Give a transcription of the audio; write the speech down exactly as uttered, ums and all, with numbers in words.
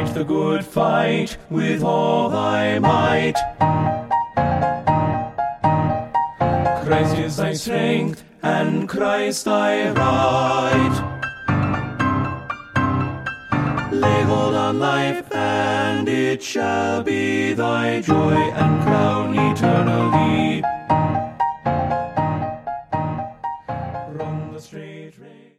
Fight the good fight with all thy might. Christ is thy strength, and Christ thy right. Lay hold on life, and it shall be thy joy and crown eternally.